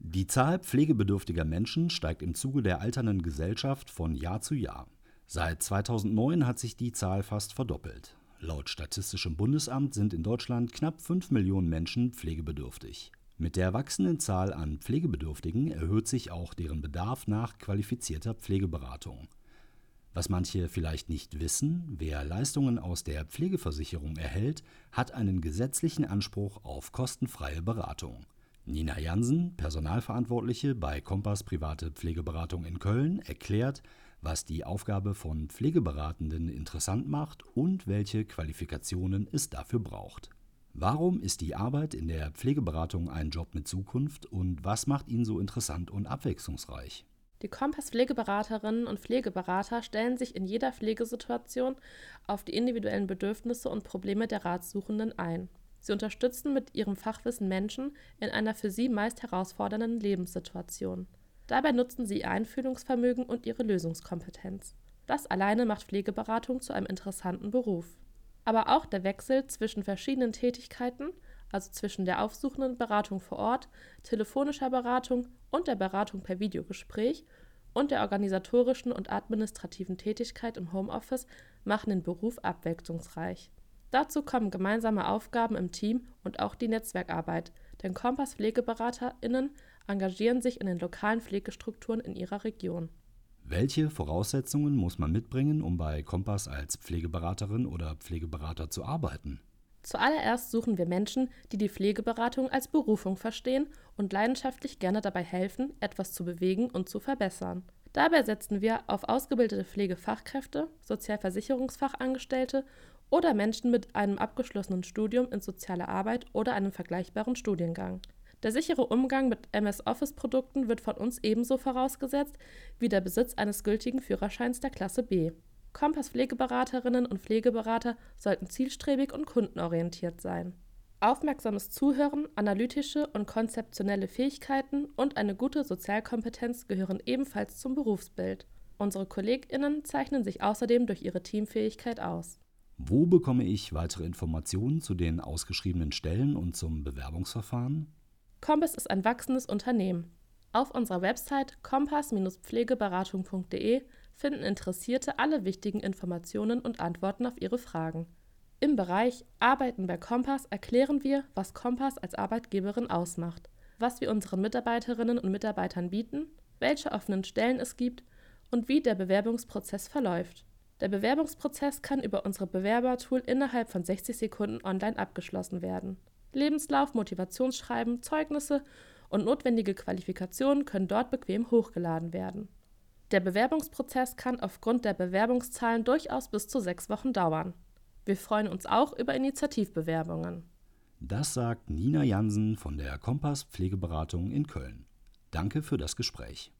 Die Zahl pflegebedürftiger Menschen steigt im Zuge der alternden Gesellschaft von Jahr zu Jahr. Seit 2009 hat sich die Zahl fast verdoppelt. Laut Statistischem Bundesamt sind in Deutschland knapp 5 Millionen Menschen pflegebedürftig. Mit der wachsenden Zahl an Pflegebedürftigen erhöht sich auch deren Bedarf nach qualifizierter Pflegeberatung. Was manche vielleicht nicht wissen: Wer Leistungen aus der Pflegeversicherung erhält, hat einen gesetzlichen Anspruch auf kostenfreie Beratung. Nina Jansen, Personalverantwortliche bei Kompass Private Pflegeberatung in Köln, erklärt, was die Aufgabe von Pflegeberatenden interessant macht und welche Qualifikationen es dafür braucht. Warum ist die Arbeit in der Pflegeberatung ein Job mit Zukunft und was macht ihn so interessant und abwechslungsreich? Die Kompass-Pflegeberaterinnen und Pflegeberater stellen sich in jeder Pflegesituation auf die individuellen Bedürfnisse und Probleme der Ratsuchenden ein. Sie unterstützen mit ihrem Fachwissen Menschen in einer für sie meist herausfordernden Lebenssituation. Dabei nutzen sie ihr Einfühlungsvermögen und ihre Lösungskompetenz. Das alleine macht Pflegeberatung zu einem interessanten Beruf. Aber auch der Wechsel zwischen verschiedenen Tätigkeiten, also zwischen der aufsuchenden Beratung vor Ort, telefonischer Beratung und der Beratung per Videogespräch und der organisatorischen und administrativen Tätigkeit im Homeoffice, machen den Beruf abwechslungsreich. Dazu kommen gemeinsame Aufgaben im Team und auch die Netzwerkarbeit, denn Kompass-PflegeberaterInnen engagieren sich in den lokalen Pflegestrukturen in ihrer Region. Welche Voraussetzungen muss man mitbringen, um bei Kompass als Pflegeberaterin oder Pflegeberater zu arbeiten? Zuallererst suchen wir Menschen, die die Pflegeberatung als Berufung verstehen und leidenschaftlich gerne dabei helfen, etwas zu bewegen und zu verbessern. Dabei setzen wir auf ausgebildete Pflegefachkräfte, Sozialversicherungsfachangestellte oder Menschen mit einem abgeschlossenen Studium in sozialer Arbeit oder einem vergleichbaren Studiengang. Der sichere Umgang mit MS-Office-Produkten wird von uns ebenso vorausgesetzt wie der Besitz eines gültigen Führerscheins der Klasse B. Kompass-Pflegeberaterinnen und Pflegeberater sollten zielstrebig und kundenorientiert sein. Aufmerksames Zuhören, analytische und konzeptionelle Fähigkeiten und eine gute Sozialkompetenz gehören ebenfalls zum Berufsbild. Unsere KollegInnen zeichnen sich außerdem durch ihre Teamfähigkeit aus. Wo bekomme ich weitere Informationen zu den ausgeschriebenen Stellen und zum Bewerbungsverfahren? Kompass ist ein wachsendes Unternehmen. Auf unserer Website kompass-pflegeberatung.de finden Interessierte alle wichtigen Informationen und Antworten auf ihre Fragen. Im Bereich Arbeiten bei Kompass erklären wir, was Kompass als Arbeitgeberin ausmacht, was wir unseren Mitarbeiterinnen und Mitarbeitern bieten, welche offenen Stellen es gibt und wie der Bewerbungsprozess verläuft. Der Bewerbungsprozess kann über unsere Bewerbertool innerhalb von 60 Sekunden online abgeschlossen werden. Lebenslauf, Motivationsschreiben, Zeugnisse und notwendige Qualifikationen können dort bequem hochgeladen werden. Der Bewerbungsprozess kann aufgrund der Bewerbungszahlen durchaus bis zu 6 Wochen dauern. Wir freuen uns auch über Initiativbewerbungen. Das sagt Nina Jansen von der Kompass Pflegeberatung in Köln. Danke für das Gespräch.